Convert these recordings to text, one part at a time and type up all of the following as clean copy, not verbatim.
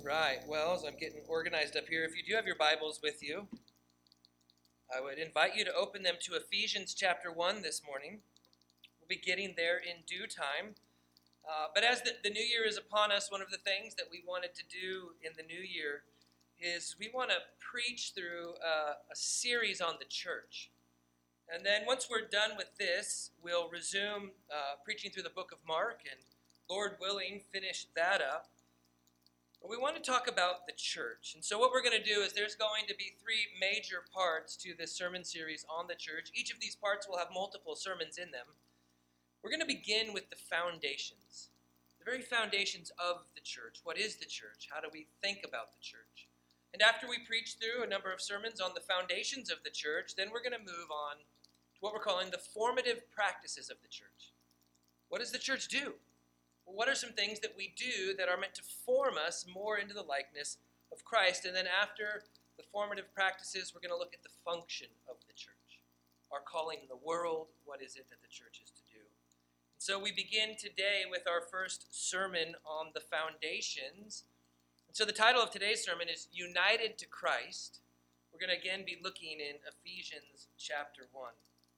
Right, well, as I'm getting organized up here, if you do have your Bibles with you, I would invite you to open them to Ephesians chapter 1 this morning. We'll be getting there in due time. But as the new year is upon us, one of the things that we wanted to do in the new year is we want to preach through a series on the church. And then once we're done with this, we'll resume preaching through the book of Mark and, Lord willing, finish that up. But we want to talk about the church. And so what we're going to do is there's going to be three major parts to this sermon series on the church. Each of these parts will have multiple sermons in them. We're going to begin with the foundations, the very foundations of the church. What is the church? How do we think about the church? And after we preach through a number of sermons on the foundations of the church, then we're going to move on to what we're calling the formative practices of the church. What does the church do? Well, what are some things that we do that are meant to form us more into the likeness of Christ? And then after the formative practices, we're going to look at the function of the church. Our calling in the world, what is it that the church is to do? And so we begin today with our first sermon on the foundations. And so the title of today's sermon is United to Christ. We're going to again be looking in Ephesians chapter 1.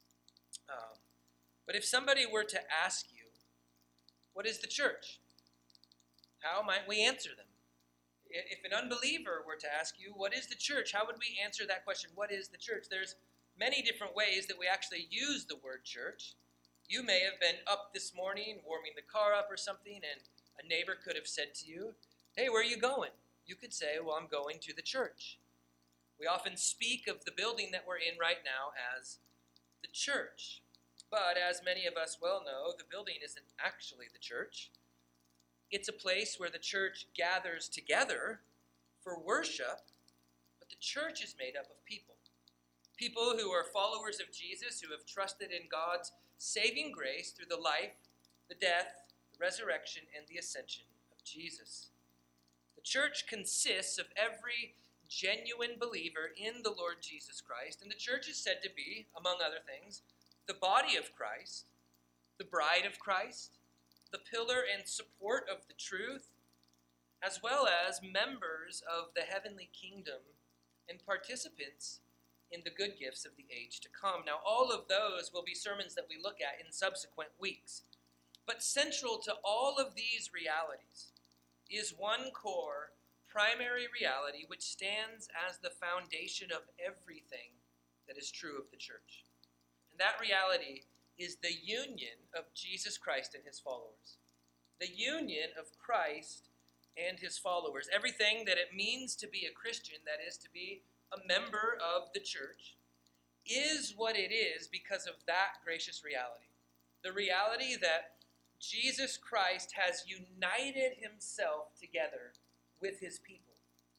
But if somebody were to ask you, what is the church? How might we answer them? If an unbeliever were to ask you, what is the church? How would we answer that question? What is the church? There's many different ways that we actually use the word church. You may have been up this morning, warming the car up or something, and a neighbor could have said to you, hey, where are you going? You could say, well, I'm going to the church. We often speak of the building that we're in right now as the church. But as many of us well know, the building isn't actually the church. It's a place where the church gathers together for worship, but the church is made up of people. People who are followers of Jesus, who have trusted in God's saving grace through the life, the death, the resurrection, and the ascension of Jesus. The church consists of every genuine believer in the Lord Jesus Christ, and the church is said to be, among other things, the body of Christ, the bride of Christ, the pillar and support of the truth, as well as members of the heavenly kingdom and participants in the good gifts of the age to come. Now, all of those will be sermons that we look at in subsequent weeks. But central to all of these realities is one core, primary reality which stands as the foundation of everything that is true of the church. That reality is the union of Jesus Christ and his followers. The union of Christ and his followers. Everything that it means to be a Christian, that is, to be a member of the church, is what it is because of that gracious reality. The reality that Jesus Christ has united himself together with his people.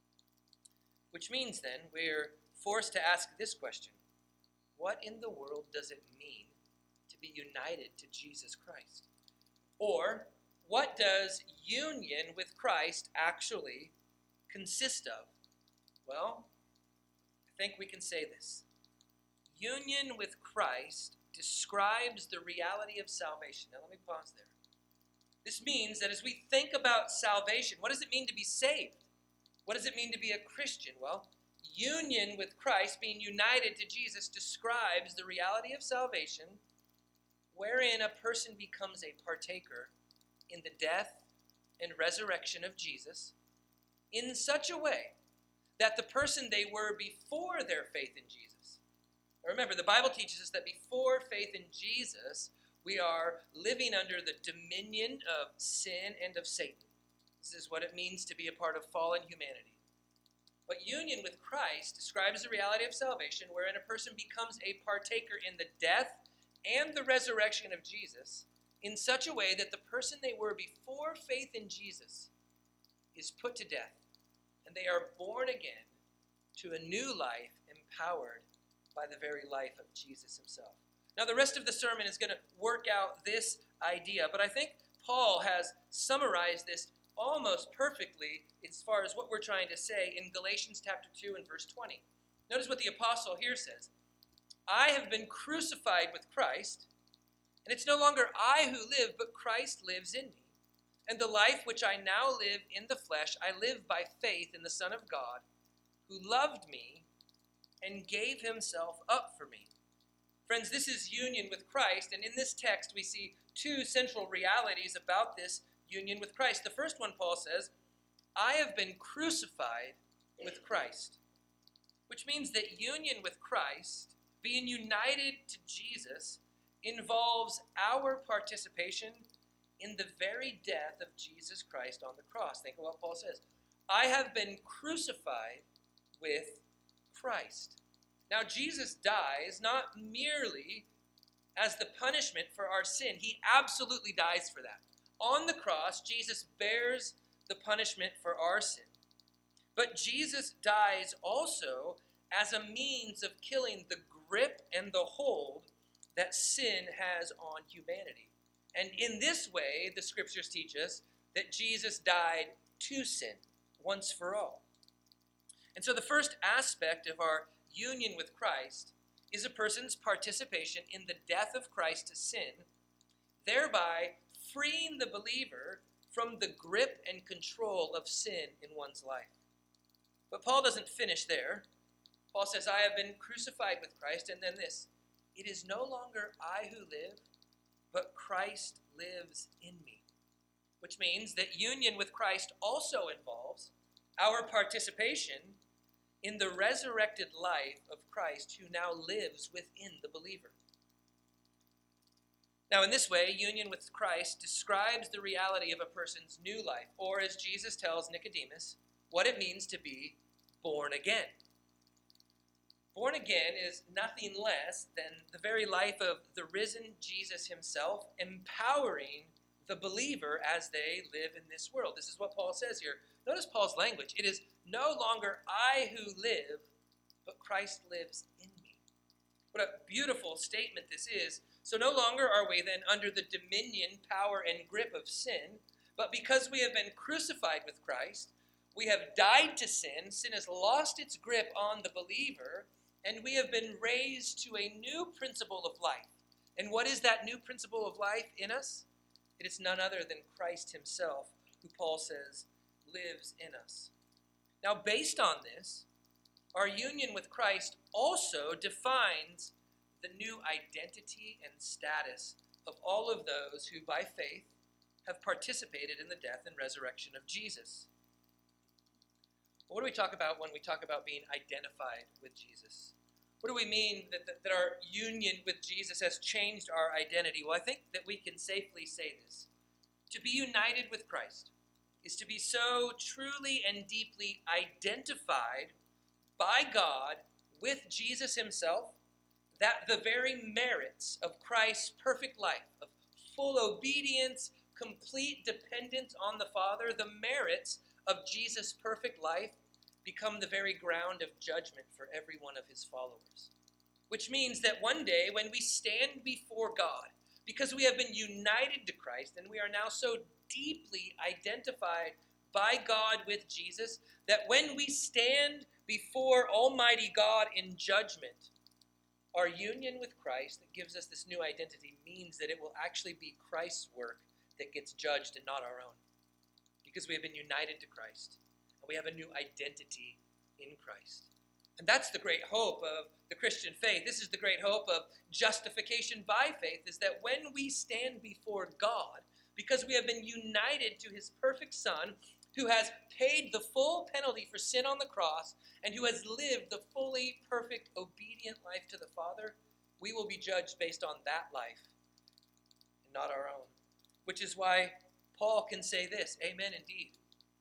Which means then we're forced to ask this question. What in the world does it mean to be united to Jesus Christ? Or, what does union with Christ actually consist of? Well, I think we can say this. Union with Christ describes the reality of salvation. Now let me pause there. This means that as we think about salvation, what does it mean to be saved? What does it mean to be a Christian? Well, union with Christ, being united to Jesus, describes the reality of salvation wherein a person becomes a partaker in the death and resurrection of Jesus in such a way that the person they were before their faith in Jesus. Now remember, the Bible teaches us that before faith in Jesus, we are living under the dominion of sin and of Satan. This is what it means to be a part of fallen humanity. But union with Christ describes the reality of salvation wherein a person becomes a partaker in the death and the resurrection of Jesus in such a way that the person they were before faith in Jesus is put to death, and they are born again to a new life empowered by the very life of Jesus himself. Now the rest of the sermon is going to work out this idea, but I think Paul has summarized this almost perfectly as far as what we're trying to say in Galatians chapter 2 and verse 20. Notice what the apostle here says. I have been crucified with Christ, and it's no longer I who live, but Christ lives in me. And the life which I now live in the flesh, I live by faith in the Son of God, who loved me and gave himself up for me. Friends, this is union with Christ, and in this text we see two central realities about this union with Christ. The first one, Paul says, I have been crucified with Christ, which means that union with Christ, being united to Jesus, involves our participation in the very death of Jesus Christ on the cross. Think of what Paul says. I have been crucified with Christ. Now, Jesus dies not merely as the punishment for our sin. He absolutely dies for that. On the cross, Jesus bears the punishment for our sin. But Jesus dies also as a means of killing the grip and the hold that sin has on humanity. And in this way, the scriptures teach us that Jesus died to sin once for all. And so the first aspect of our union with Christ is a person's participation in the death of Christ to sin, thereby freeing the believer from the grip and control of sin in one's life. But Paul doesn't finish there. Paul says, I have been crucified with Christ, and then this, it is no longer I who live, but Christ lives in me. Which means that union with Christ also involves our participation in the resurrected life of Christ, who now lives within the believer. Now, in this way, union with Christ describes the reality of a person's new life, or as Jesus tells Nicodemus, what it means to be born again. Born again is nothing less than the very life of the risen Jesus himself, empowering the believer as they live in this world. This is what Paul says here. Notice Paul's language. It is no longer I who live, but Christ lives in me. What a beautiful statement this is. So no longer are we then under the dominion, power, and grip of sin, but because we have been crucified with Christ, we have died to sin. Sin has lost its grip on the believer, and we have been raised to a new principle of life. And what is that new principle of life in us? It is none other than Christ himself, who Paul says lives in us. Now, based on this, our union with Christ also defines the new identity and status of all of those who, by faith, have participated in the death and resurrection of Jesus. What do we talk about when we talk about being identified with Jesus? What do we mean that our union with Jesus has changed our identity? Well, I think that we can safely say this. To be united with Christ is to be so truly and deeply identified by God with Jesus himself that the very merits of Christ's perfect life, of full obedience, complete dependence on the Father, the merits of Jesus' perfect life become the very ground of judgment for every one of his followers. Which means that one day when we stand before God, because we have been united to Christ and we are now so deeply identified by God with Jesus, that when we stand before Almighty God in judgment, our union with Christ that gives us this new identity means that it will actually be Christ's work that gets judged and not our own. Because we have been united to Christ. And we have a new identity in Christ. And that's the great hope of the Christian faith. This is the great hope of justification by faith, is that when we stand before God, because we have been united to his perfect Son, who has paid the full penalty for sin on the cross, and who has lived the fully perfect, obedient life to the Father, we will be judged based on that life and not our own. Which is why Paul can say this, amen indeed.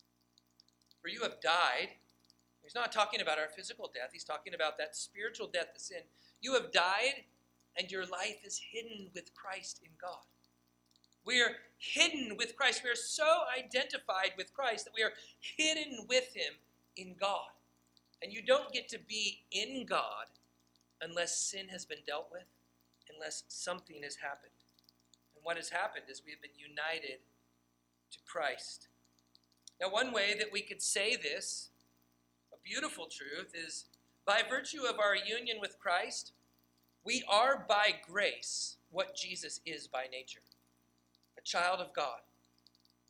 For you have died. He's not talking about our physical death. He's talking about that spiritual death to sin. You have died, and your life is hidden with Christ in God. We are hidden with Christ. We are so identified with Christ that we are hidden with him in God. And you don't get to be in God unless sin has been dealt with, unless something has happened. And what has happened is we have been united to Christ. Now, one way that we could say this, a beautiful truth, is by virtue of our union with Christ, we are by grace what Jesus is by nature, a child of God.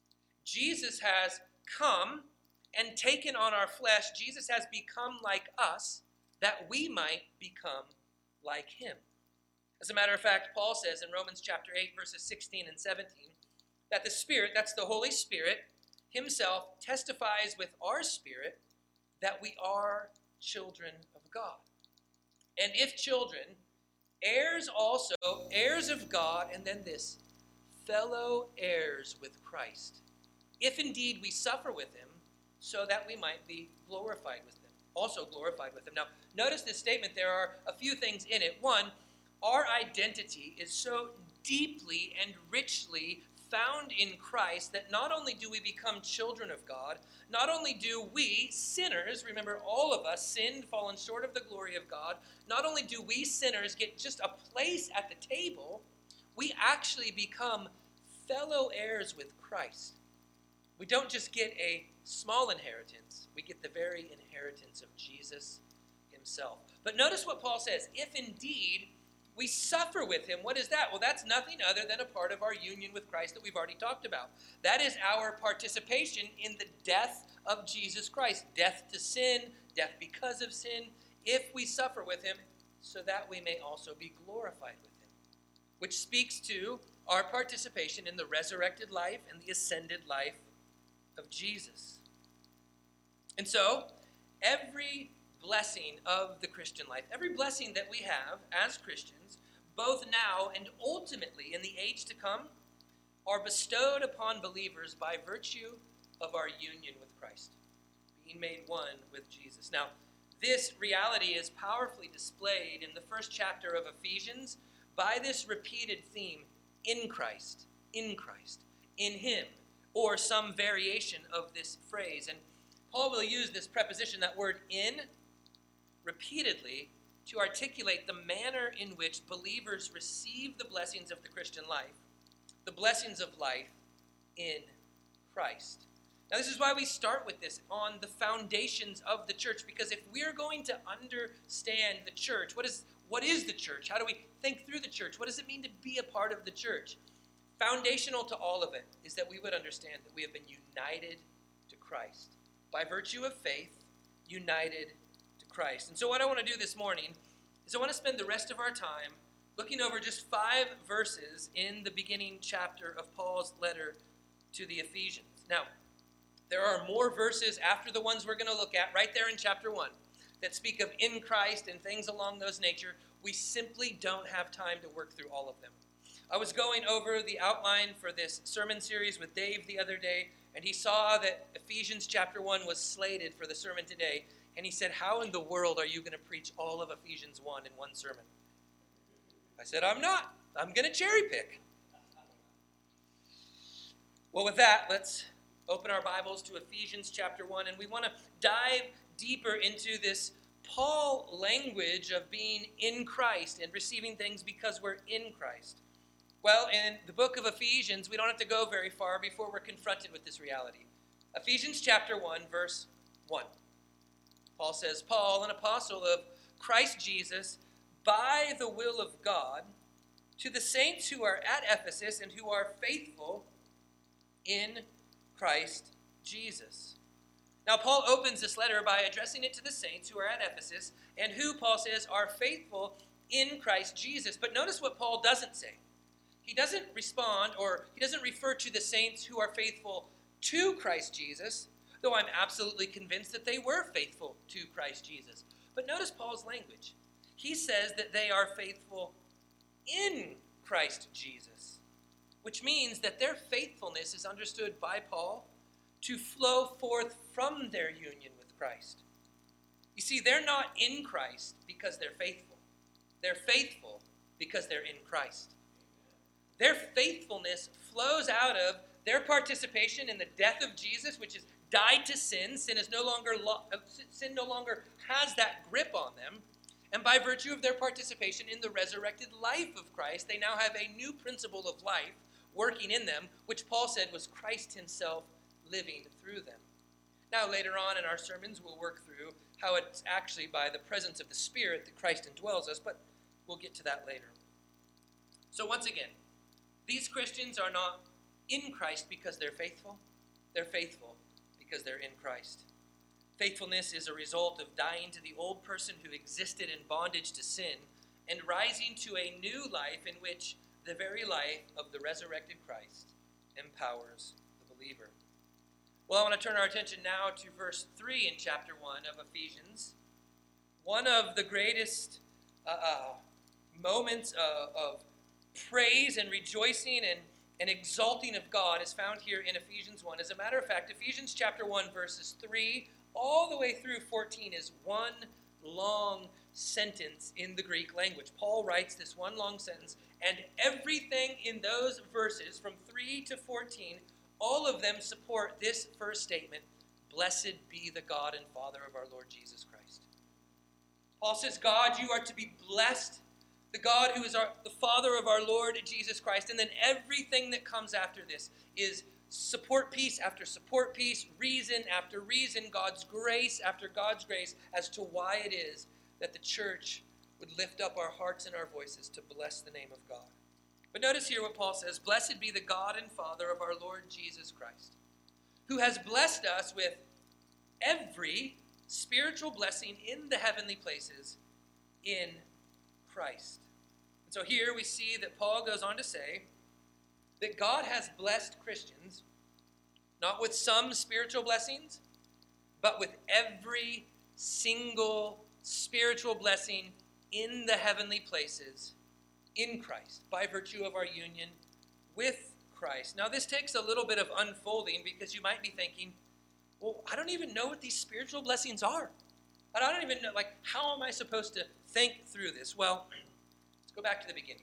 Jesus has come and taken on our flesh. Jesus has become like us that we might become like him. As a matter of fact, Paul says in Romans chapter 8, verses 16 and 17, that the Spirit, that's the Holy Spirit, himself testifies with our spirit that we are children of God. And if children, heirs also, heirs of God, and then this, fellow heirs with Christ, if indeed we suffer with him, so that we might be glorified with him, also glorified with him. Now, notice this statement. There are a few things in it. One, our identity is so deeply and richly found in Christ that not only do we become children of God, not only do we, sinners, remember all of us sinned, fallen short of the glory of God, not only do we sinners get just a place at the table, we actually become fellow heirs with Christ. We don't just get a small inheritance, we get the very inheritance of Jesus himself. But notice what Paul says, if indeed we suffer with him. What is that? Well, that's nothing other than a part of our union with Christ that we've already talked about. That is our participation in the death of Jesus Christ. Death to sin, death because of sin, if we suffer with him, so that we may also be glorified with him. Which speaks to our participation in the resurrected life and the ascended life of Jesus. And so, every blessing of the Christian life, every blessing that we have as Christians, both now and ultimately in the age to come, are bestowed upon believers by virtue of our union with Christ, being made one with Jesus. Now, this reality is powerfully displayed in the first chapter of Ephesians by this repeated theme, in Christ, in him, or some variation of this phrase. And Paul will use this preposition, that word in, repeatedly to articulate the manner in which believers receive the blessings of the Christian life, the blessings of life in Christ. Now, this is why we start with this on the foundations of the church, because if we're going to understand the church, what is the church? How do we think through the church? What does it mean to be a part of the church? Foundational to all of it is that we would understand that we have been united to Christ. By virtue of faith, united to Christ. And so what I want to do this morning is I want to spend the rest of our time looking over just 5 verses in the beginning chapter of Paul's letter to the Ephesians. Now, there are more verses after the ones we're going to look at right there in chapter 1 that speak of in Christ and things along those nature. We simply don't have time to work through all of them. I was going over the outline for this sermon series with Dave the other day, and he saw that Ephesians chapter 1 was slated for the sermon today, and he said, how in the world are you going to preach all of Ephesians 1 in one sermon? I said, I'm not. I'm going to cherry pick. Well, with that, let's open our Bibles to Ephesians chapter 1, and we want to dive deeper into this Paul language of being in Christ and receiving things because we're in Christ. Well, in the book of Ephesians, we don't have to go very far before we're confronted with this reality. Ephesians chapter 1, verse 1. Paul says, Paul, an apostle of Christ Jesus, by the will of God, to the saints who are at Ephesus and who are faithful in Christ Jesus. Now, Paul opens this letter by addressing it to the saints who are at Ephesus and who, Paul says, are faithful in Christ Jesus. But notice what Paul doesn't say. He doesn't respond, or he doesn't refer to the saints who are faithful to Christ Jesus, though I'm absolutely convinced that they were faithful to Christ Jesus. But notice Paul's language. He says that they are faithful in Christ Jesus, which means that their faithfulness is understood by Paul to flow forth from their union with Christ. You see, they're not in Christ because they're faithful. They're faithful because they're in Christ. Their faithfulness flows out of their participation in the death of Jesus, which is died to sin. Sin no longer has that grip on them. And by virtue of their participation in the resurrected life of Christ, they now have a new principle of life working in them, which Paul said was Christ himself living through them. Now, later on in our sermons, we'll work through how it's actually by the presence of the Spirit that Christ indwells us, but we'll get to that later. So once again, these Christians are not in Christ because they're faithful. They're faithful because they're in Christ. Faithfulness is a result of dying to the old person who existed in bondage to sin and rising to a new life in which the very life of the resurrected Christ empowers the believer. Well, I want to turn our attention now to verse 3 in chapter 1 of Ephesians. One of the greatest moments of praise and rejoicing and exalting of God is found here in Ephesians 1. As a matter of fact, Ephesians chapter 1, verses 3 all the way through 14 is one long sentence in the Greek language. Paul writes this one long sentence, and everything in those verses from 3 to 14, all of them support this first statement: blessed be the God and Father of our Lord Jesus Christ. Paul says, God, you are to be blessed, the God who is the Father of our Lord Jesus Christ. And then everything that comes after this is support piece after support piece, reason after reason, God's grace after God's grace as to why it is that the church would lift up our hearts and our voices to bless the name of God. But notice here what Paul says: blessed be the God and Father of our Lord Jesus Christ, who has blessed us with every spiritual blessing in the heavenly places in Christ. And so here we see that Paul goes on to say that God has blessed Christians not with some spiritual blessings, but with every single spiritual blessing in the heavenly places in Christ, by virtue of our union with Christ. Now this takes a little bit of unfolding, because you might be thinking, well, I don't even know what these spiritual blessings are. I don't even know, how am I supposed to think through this? Well, let's go back to the beginning.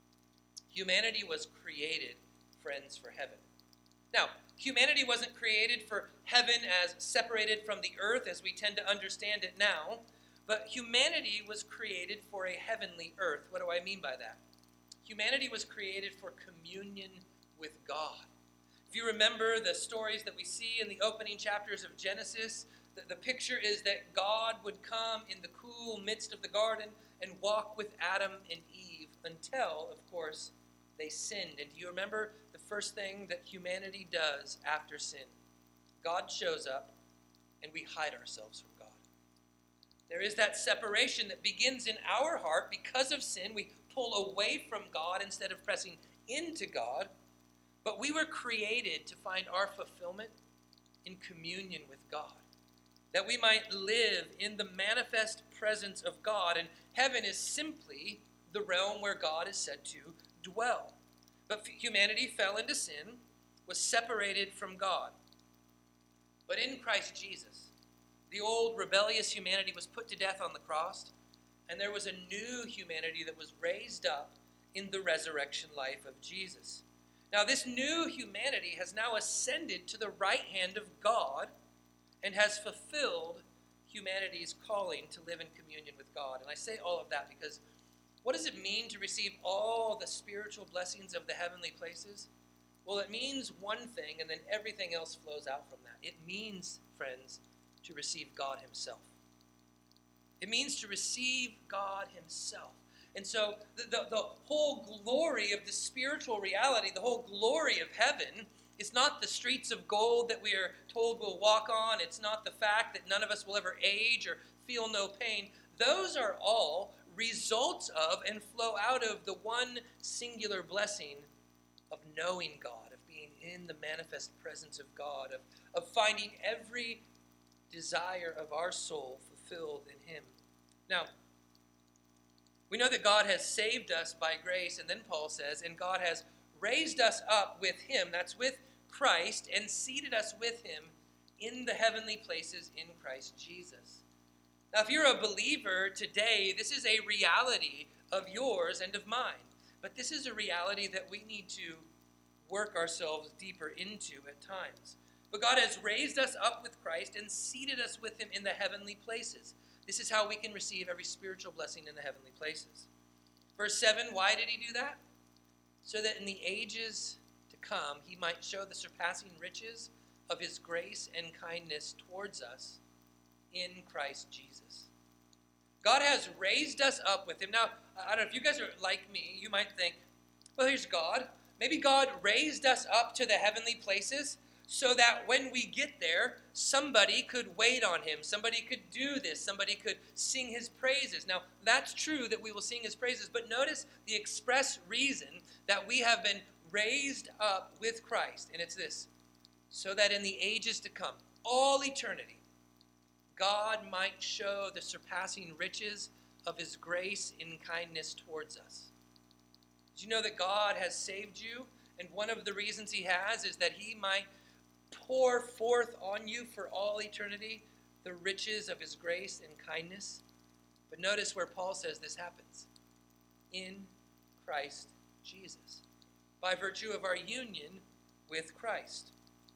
Humanity was created, friends, for heaven. Now, humanity wasn't created for heaven as separated from the earth as we tend to understand it now, but humanity was created for a heavenly earth. What do I mean by that? Humanity was created for communion with God. If you remember the stories that we see in the opening chapters of Genesis, the picture is that God would come in the cool midst of the garden and walk with Adam and Eve until, of course, they sinned. And do you remember the first thing that humanity does after sin? God shows up and we hide ourselves from God. There is that separation that begins in our heart because of sin. We pull away from God instead of pressing into God. But we were created to find our fulfillment in communion with God, that we might live in the manifest presence of God. And heaven is simply the realm where God is said to dwell. But humanity fell into sin, was separated from God. But in Christ Jesus, the old rebellious humanity was put to death on the cross, and there was a new humanity that was raised up in the resurrection life of Jesus. Now, this new humanity has now ascended to the right hand of God and has fulfilled humanity's calling to live in communion with God. And I say all of that because what does it mean to receive all the spiritual blessings of the heavenly places? Well, it means one thing, and then everything else flows out from that. It means, friends, to receive God himself. It means to receive God himself. And so the whole glory of the spiritual reality, the whole glory of heaven, is not the streets of gold that we are told we'll walk on. It's not the fact that none of us will ever age or feel no pain. Those are all results of and flow out of the one singular blessing of knowing God, of being in the manifest presence of God, of finding every desire of our soul fulfilled in him. Now, we know that God has saved us by grace, and then Paul says, and God has raised us up with him, that's with Christ, and seated us with him in the heavenly places in Christ Jesus. Now, if you're a believer today, this is a reality of yours and of mine. But this is a reality that we need to work ourselves deeper into at times. But God has raised us up with Christ and seated us with him in the heavenly places. This is how we can receive every spiritual blessing in the heavenly places. Verse 7, why did he do that? So that in the ages to come, he might show the surpassing riches of his grace and kindness towards us in Christ Jesus. God has raised us up with him. Now, I don't know if you guys are like me, you might think, well, here's God. Maybe God raised us up to the heavenly places so that when we get there, somebody could wait on him, somebody could do this, somebody could sing his praises. Now, that's true that we will sing his praises, but notice the express reason that we have been raised up with Christ, and it's this: so that in the ages to come, all eternity, God might show the surpassing riches of his grace in kindness towards us. Did you know that God has saved you? And one of the reasons he has is that he might pour forth on you for all eternity the riches of his grace and kindness. But notice where Paul says this happens: in Christ Jesus, by virtue of our union with Christ.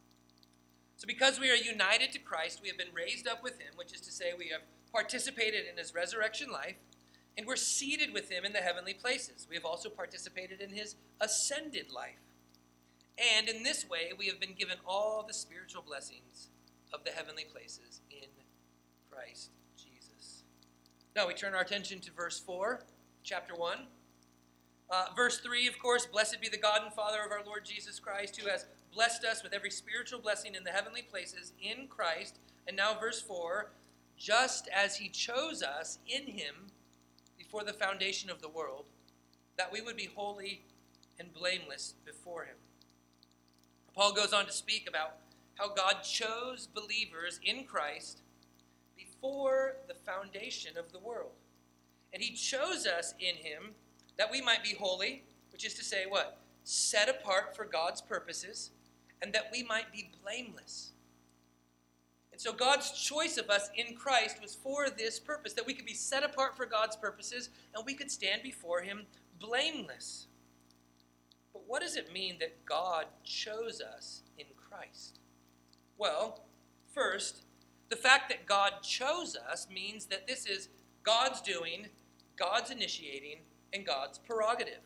So because we are united to Christ, we have been raised up with him, which is to say we have participated in his resurrection life, and we're seated with him in the heavenly places. We have also participated in his ascended life. And in this way, we have been given all the spiritual blessings of the heavenly places in Christ Jesus. Now we turn our attention to verse 4, chapter 1. Verse 3, of course: blessed be the God and Father of our Lord Jesus Christ, who has blessed us with every spiritual blessing in the heavenly places in Christ. And now verse 4, just as he chose us in him before the foundation of the world, that we would be holy and blameless before him. Paul goes on to speak about how God chose believers in Christ before the foundation of the world. And he chose us in him that we might be holy, which is to say what? Set apart for God's purposes, and that we might be blameless. And so God's choice of us in Christ was for this purpose, that we could be set apart for God's purposes, and we could stand before him blameless. But what does it mean that God chose us in Christ? Well, first, the fact that God chose us means that this is God's doing, God's initiating, and God's prerogative.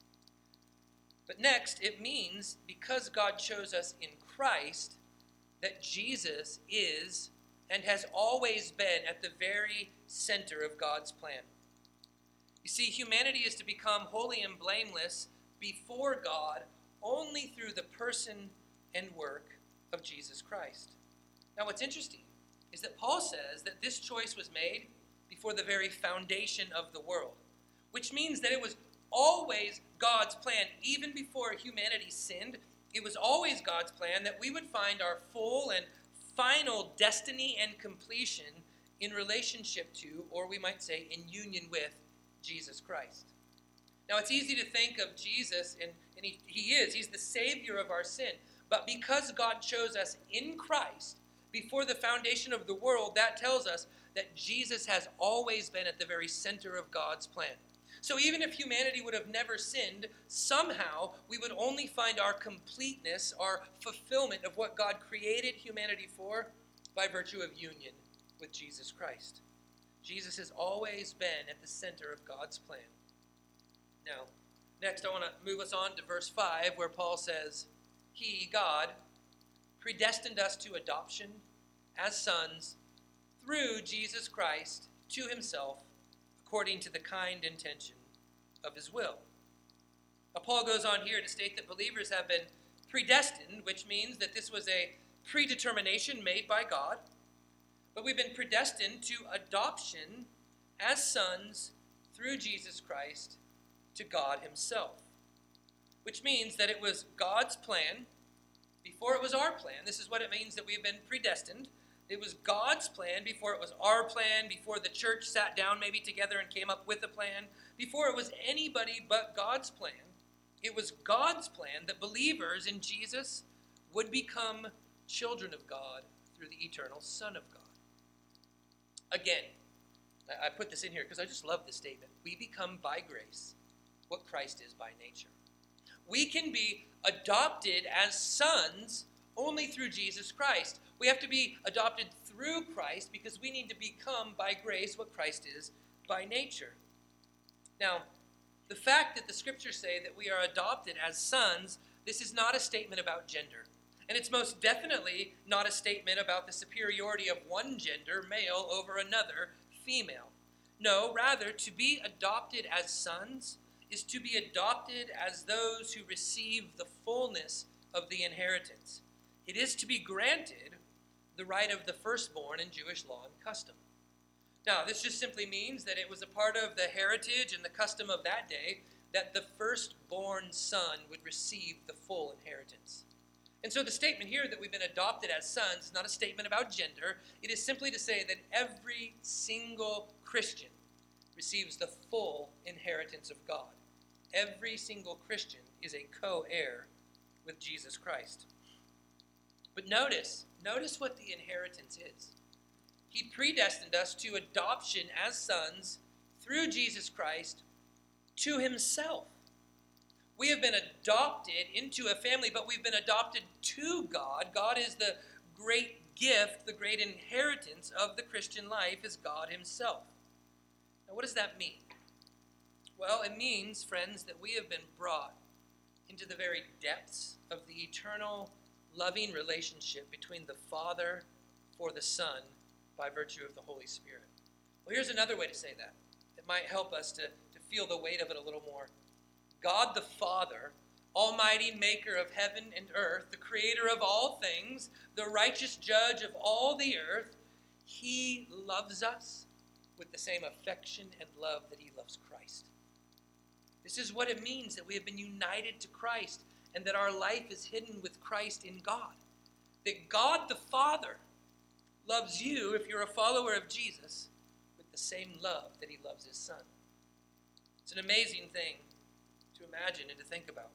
But next, it means because God chose us in Christ, that Jesus is and has always been at the very center of God's plan. You see, humanity is to become holy and blameless before God only through the person and work of Jesus Christ. Now, what's interesting is that Paul says that this choice was made before the very foundation of the world, which means that it was always God's plan. Even before humanity sinned, it was always God's plan that we would find our full and final destiny and completion in relationship to, or we might say in union with, Jesus Christ. Now, it's easy to think of Jesus, and he's the Savior of our sin. But because God chose us in Christ before the foundation of the world, that tells us that Jesus has always been at the very center of God's plan. So even if humanity would have never sinned, somehow we would only find our completeness, our fulfillment of what God created humanity for by virtue of union with Jesus Christ. Jesus has always been at the center of God's plan. Now, next I want to move us on to verse 5, where Paul says, he, God, predestined us to adoption as sons through Jesus Christ to himself, according to the kind intention of his will. Now, Paul goes on here to state that believers have been predestined, which means that this was a predetermination made by God, but we've been predestined to adoption as sons through Jesus Christ to God himself, which means that it was God's plan before it was our plan. This is what it means that we've been predestined. It was God's plan before it was our plan, before the church sat down maybe together and came up with a plan, before it was anybody but God's plan. It was God's plan that believers in Jesus would become children of God through the eternal Son of God. Again, I put this in here because I just love this statement. We become by grace what Christ is by nature. We can be adopted as sons only through Jesus Christ. We have to be adopted through Christ because we need to become by grace what Christ is by nature. Now, the fact that the scriptures say that we are adopted as sons, this is not a statement about gender. And it's most definitely not a statement about the superiority of one gender, male, over another, female. No, rather, to be adopted as sons is to be adopted as those who receive the fullness of the inheritance. It is to be granted the right of the firstborn in Jewish law and custom. Now, this just simply means that it was a part of the heritage and the custom of that day that the firstborn son would receive the full inheritance. And so the statement here that we've been adopted as sons is not a statement about gender. It is simply to say that every single Christian receives the full inheritance of God. Every single Christian is a co-heir with Jesus Christ. But notice what the inheritance is. He predestined us to adoption as sons through Jesus Christ to himself. We have been adopted into a family, but we've been adopted to God. God is the great gift, the great inheritance of the Christian life is God himself. Now, what does that mean? Well, it means, friends, that we have been brought into the very depths of the eternal, loving relationship between the Father for the Son by virtue of the Holy Spirit. Well, here's another way to say that. It might help us to feel the weight of it a little more. God the Father, almighty maker of heaven and earth, the creator of all things, the righteous judge of all the earth, he loves us with the same affection and love that he loves Christ. This is what it means that we have been united to Christ and that our life is hidden with Christ in God. That God the Father loves you, if you're a follower of Jesus, with the same love that he loves his Son. It's an amazing thing to imagine and to think about.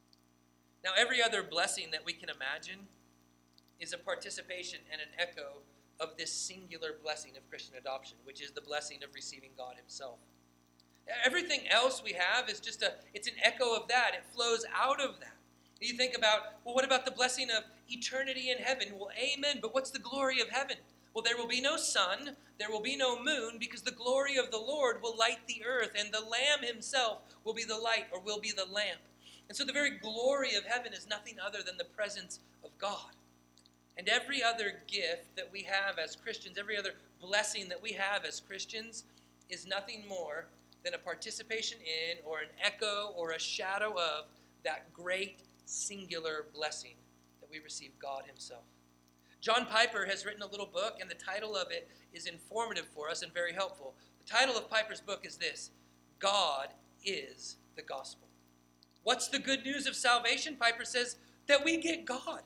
Now, every other blessing that we can imagine is a participation and an echo of this singular blessing of Christian adoption, which is the blessing of receiving God himself. Everything else we have is it's an echo of that. It flows out of that. You think about, well, what about the blessing of eternity in heaven? Well, amen, but what's the glory of heaven? Well, there will be no sun, there will be no moon, because the glory of the Lord will light the earth, and the Lamb himself will be the light, or will be the lamp. And so the very glory of heaven is nothing other than the presence of God. And every other gift that we have as Christians, every other blessing that we have as Christians, is nothing more than a participation in, or an echo, or a shadow of that great singular blessing that we receive God himself. John Piper has written a little book, and the title of it is informative for us and very helpful. The title of Piper's book is this: God is the gospel. What's the good news of salvation? Piper says that we get God.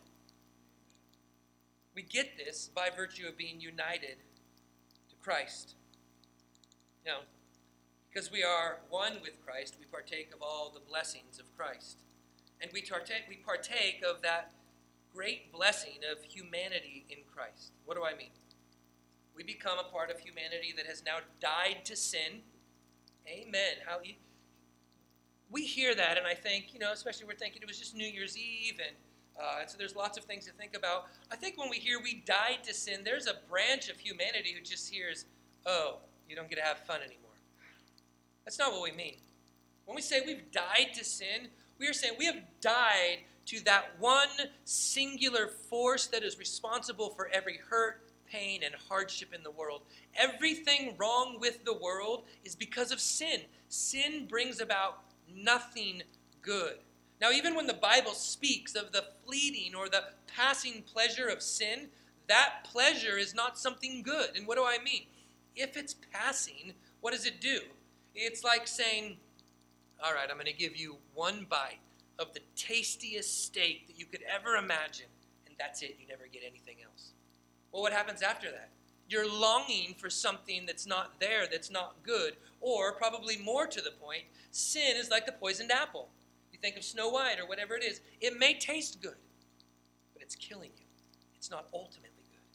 We get this by virtue of being united to Christ. Now, because we are one with Christ, we partake of all the blessings of Christ. And we partake of that great blessing of humanity in Christ. What do I mean? We become a part of humanity that has now died to sin. Amen. We hear that, and I think, especially we're thinking it was just New Year's Eve, and so there's lots of things to think about. I think when we hear we died to sin, there's a branch of humanity who just hears, oh, you don't get to have fun anymore. That's not what we mean. When we say we've died to sin, we are saying we have died to that one singular force that is responsible for every hurt, pain, and hardship in the world. Everything wrong with the world is because of sin. Sin brings about nothing good. Now, even when the Bible speaks of the fleeting or the passing pleasure of sin, that pleasure is not something good. And what do I mean? If it's passing, what does it do? It's like saying, all right, I'm going to give you one bite of the tastiest steak that you could ever imagine, and that's it. You never get anything else. Well, what happens after that? You're longing for something that's not there, that's not good, or probably more to the point, sin is like the poisoned apple. You think of Snow White or whatever it is. It may taste good, but it's killing you. It's not ultimately good.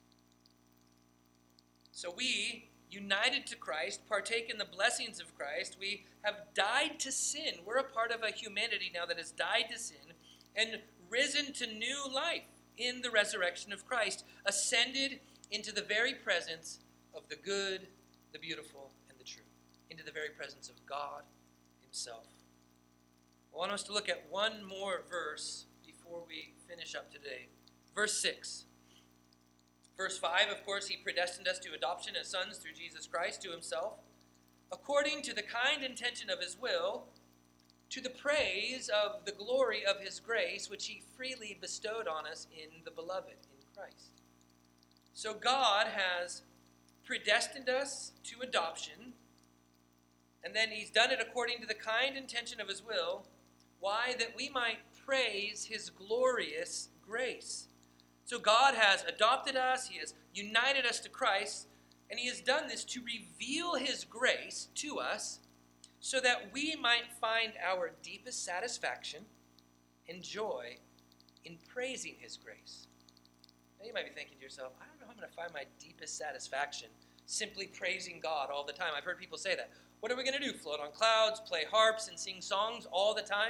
So we, united to Christ, partake in the blessings of Christ. We have died to sin. We're a part of a humanity now that has died to sin and risen to new life in the resurrection of Christ, ascended into the very presence of the good, the beautiful, and the true, into the very presence of God himself. I want us to look at one more verse before we finish up today. Verse 6. Verse 5, of course, he predestined us to adoption as sons through Jesus Christ to himself, according to the kind intention of his will, to the praise of the glory of his grace, which he freely bestowed on us in the beloved, in Christ. So God has predestined us to adoption, and then he's done it according to the kind intention of his will. Why? That we might praise his glorious grace. So God has adopted us, he has united us to Christ, and he has done this to reveal his grace to us so that we might find our deepest satisfaction and joy in praising his grace. Now you might be thinking to yourself, I don't know how I'm going to find my deepest satisfaction simply praising God all the time. I've heard people say that. What are we going to do? Float on clouds, play harps, and sing songs all the time?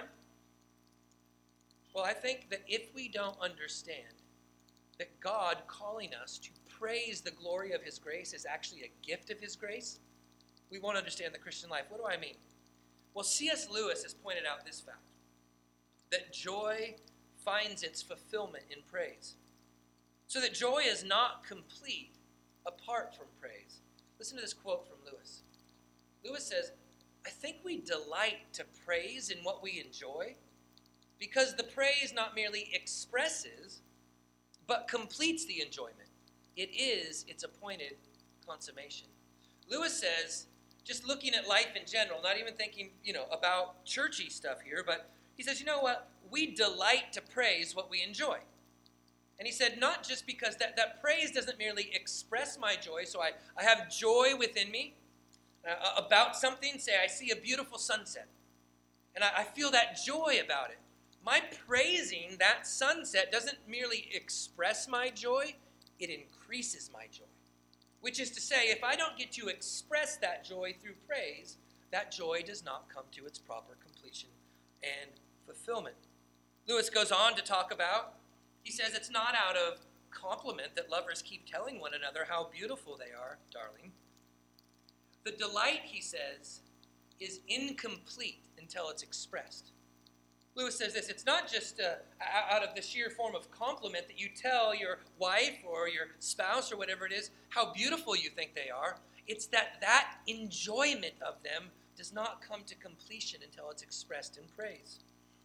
Well, I think that if we don't understand that God calling us to praise the glory of his grace is actually a gift of his grace, we won't understand the Christian life. What do I mean? Well, C.S. Lewis has pointed out this fact, that joy finds its fulfillment in praise. So that joy is not complete apart from praise. Listen to this quote from Lewis. Lewis says, I think we delight to praise in what we enjoy because the praise not merely expresses, but completes the enjoyment. It is its appointed consummation. Lewis says, just looking at life in general, not even thinking, about churchy stuff here, but he says, you know what? We delight to praise what we enjoy. And he said, not just because that praise doesn't merely express my joy, so I have joy within me about something. Say, I see a beautiful sunset, and I feel that joy about it. My praising that sunset doesn't merely express my joy, it increases my joy. Which is to say, if I don't get to express that joy through praise, that joy does not come to its proper completion and fulfillment. Lewis goes on to talk about, he says it's not out of compliment that lovers keep telling one another how beautiful they are, darling. The delight, he says, is incomplete until it's expressed. Lewis says this, it's not just out of the sheer form of compliment that you tell your wife or your spouse or whatever it is how beautiful you think they are. It's that enjoyment of them does not come to completion until it's expressed in praise.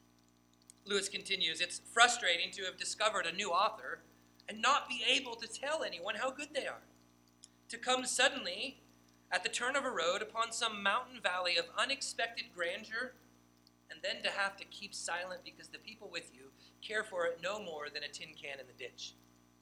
Lewis continues, it's frustrating to have discovered a new author and not be able to tell anyone how good they are. To come suddenly at the turn of a road upon some mountain valley of unexpected grandeur, and then to have to keep silent because the people with you care for it no more than a tin can in the ditch.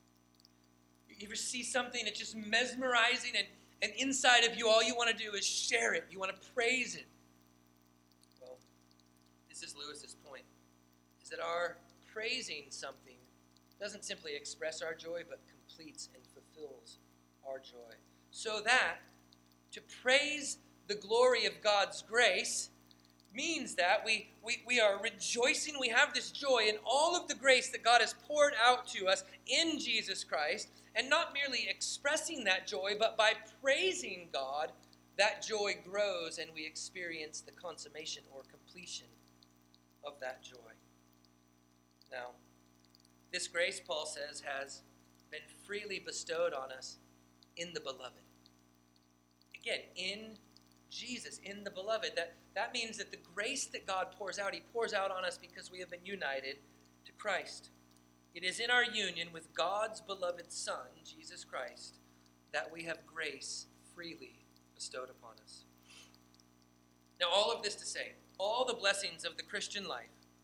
You ever see something that's just mesmerizing and inside of you all you want to do is share it. You want to praise it. Well, this is Lewis's point, is that our praising something doesn't simply express our joy, but completes and fulfills our joy. So that to praise the glory of God's grace means that we are rejoicing, we have this joy in all of the grace that God has poured out to us in Jesus Christ, and not merely expressing that joy, but by praising God, that joy grows and we experience the consummation or completion of that joy. Now, this grace, Paul says, has been freely bestowed on us in the beloved. Again, in Jesus, in the beloved. That means that the grace that God pours out, he pours out on us because we have been united to Christ. It is in our union with God's beloved Son, Jesus Christ, that we have grace freely bestowed upon us. Now, all of this to say, all the blessings of the Christian life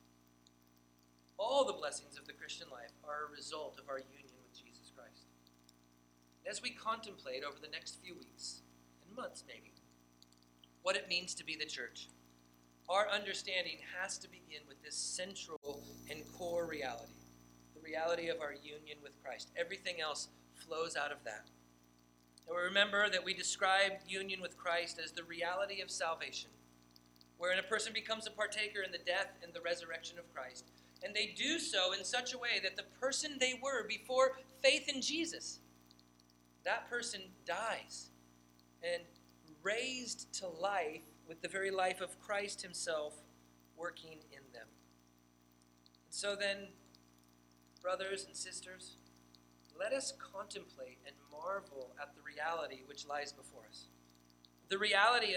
are a result of our union with Jesus Christ. As we contemplate over the next few weeks and months maybe, what it means to be the church, our understanding has to begin with this central and core reality, the reality of our union with Christ. Everything else flows out of that. And we remember that we described union with Christ as the reality of salvation, wherein a person becomes a partaker in the death and the resurrection of Christ. And they do so in such a way that the person they were before faith in Jesus, that person dies and raised to life with the very life of Christ himself working in them. And so then, brothers and sisters, let us contemplate and marvel at the reality which lies before us. The reality of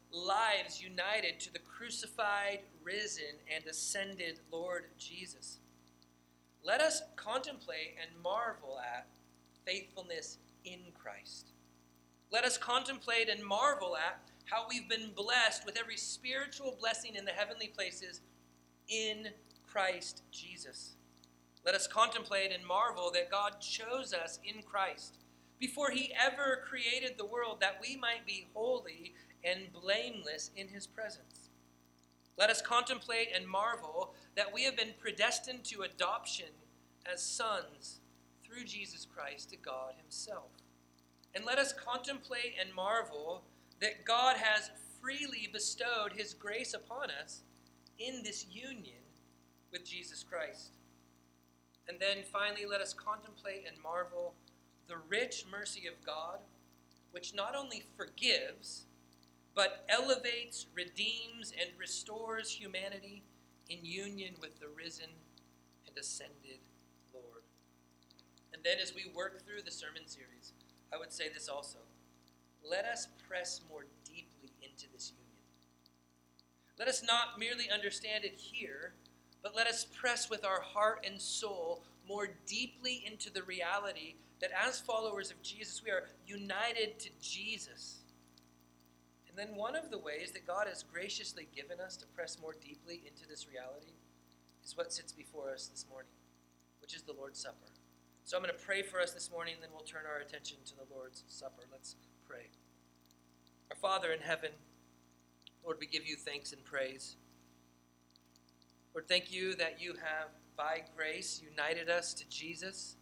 lives united to the crucified, risen, and ascended Lord Jesus. Let us contemplate and marvel at faithfulness in Christ. Let us contemplate and marvel at how we've been blessed with every spiritual blessing in the heavenly places in Christ Jesus. Let us contemplate and marvel that God chose us in Christ before he ever created the world, that we might be holy and blameless in his presence. Let us contemplate and marvel that we have been predestined to adoption as sons through Jesus Christ to God himself. And let us contemplate and marvel that God has freely bestowed his grace upon us in this union with Jesus Christ. And then finally, let us contemplate and marvel the rich mercy of God, which not only forgives, but elevates, redeems, and restores humanity in union with the risen and ascended Lord. And then as we work through the sermon series, I would say this also. Let us press more deeply into this union. Let us not merely understand it here, but let us press with our heart and soul more deeply into the reality that as followers of Jesus, we are united to Jesus. And then one of the ways that God has graciously given us to press more deeply into this reality is what sits before us this morning, which is the Lord's Supper. So I'm going to pray for us this morning, and then we'll turn our attention to the Lord's Supper. Let's pray. Our Father in heaven, Lord, we give you thanks and praise. Lord, thank you that you have, by grace, united us to Jesus.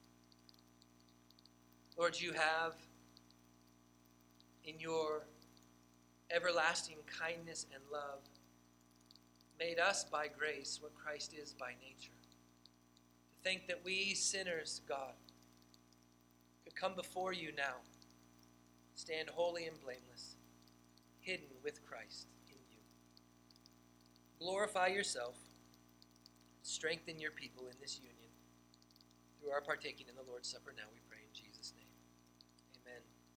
Lord, you have, in your everlasting kindness and love, made us by grace what Christ is by nature. To think that we sinners, God, could come before you now, stand holy and blameless, hidden with Christ in you. Glorify yourself, strengthen your people in this union through our partaking in the Lord's Supper now, we pray in Jesus' name. Amen.